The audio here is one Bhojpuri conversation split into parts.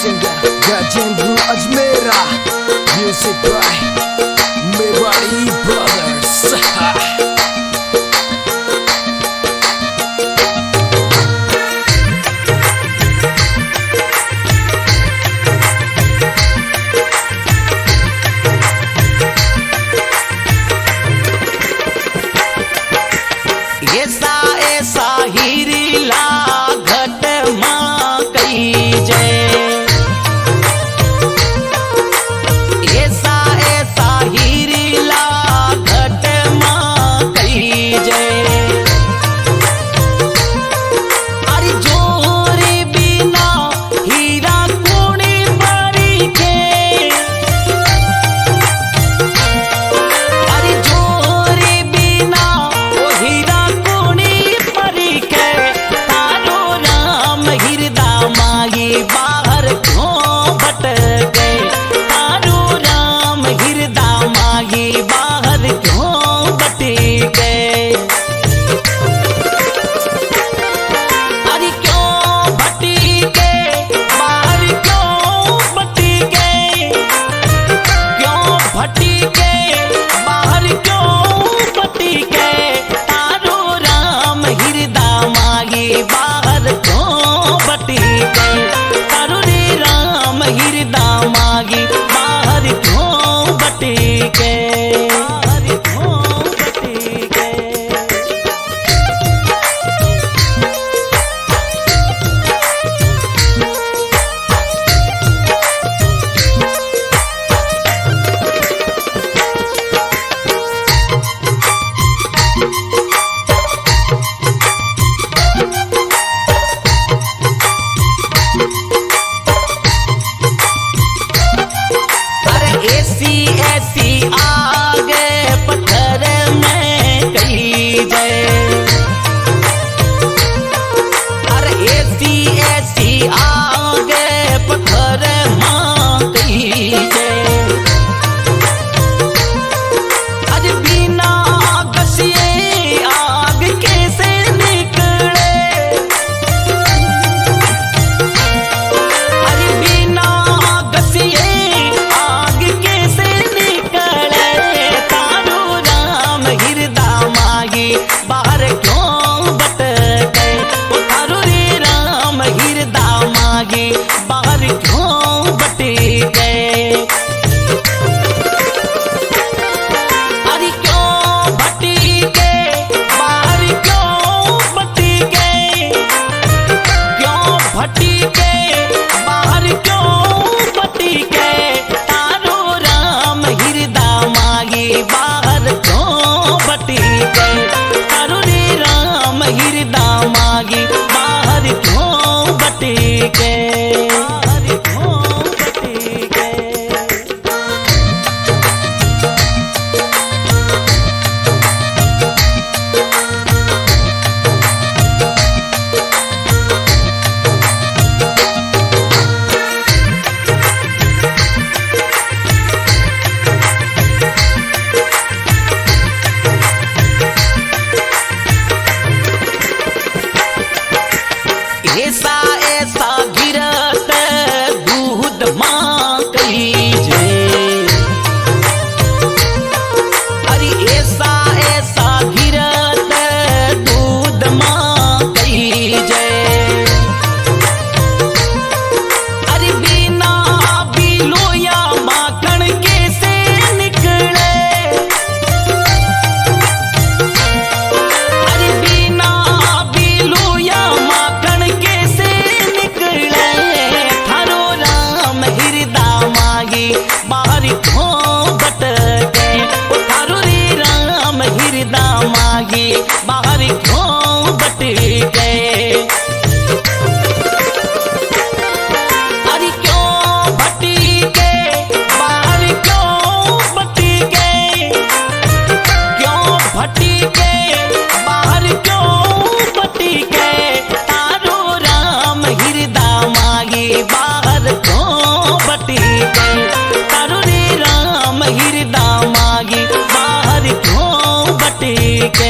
singer Gajendra Ajmera, music by Mewari Brothers. ऐसा ऐसा हीरीला घट माँ कही जय, ऐसा ऐसा हीरीला घट माँ कही जय। अरे जोरी बिना हीरा कोणी बरी के, अरे जोरी बिना वो हीरा बाहर क्यों भटके, तारू राम हिरदा माही बाहर क्यों भटके। अरे क्यों भटके बाहर क्यों भटके, क्यों भटके बाहर क्यों भटके, तारू राम हिरदा माही बाहर क्यों भटके, राम हिरदा मागी बाहर क्यों भटके, बाहर क्यों भटके। ऐसी ऐसी आगे पत्थर में कही जय, अरे ऐसी ऐसी आगे पत्थर मां कही जय। अरे बिना घसिए आग कैसे निकले, अरे बिना घसिए बाहर क्यों भटके, तारू रे राम हिरदा मागी बाहर क्यों भटके। अरे क्यों भटके बाहर क्यों भटके, क्यों भटके बाहर क्यों भटके, तारू राम हिरदा मागी बाहर क्यों भटके, राम हिरदा मागी बाहर क्यों भटके, बाहर क्यों भटके। ऐसा ऐसा गिरत दूध माँ कही जय, अरे ऐसा ऐसा गिरत दूध माँ कही जय। अरे बिना बिलोया माखन कैसे निकले, अरे बिना बिलोया माखन कैसे निकले, थारो राम हिरदा मागी बाहर क्यों भटके, थारो रे राम हिरदा मागी बाहर क्यों भटके। अरे क्यों भटके बाहर क्यों भटके, क्यों भटके बाहर क्यों भटके, तारू राम हिरदा मागी बाहर क्यों भटके, तारू रे राम हिरदा मागी बाहर क्यों भटके।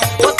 ओ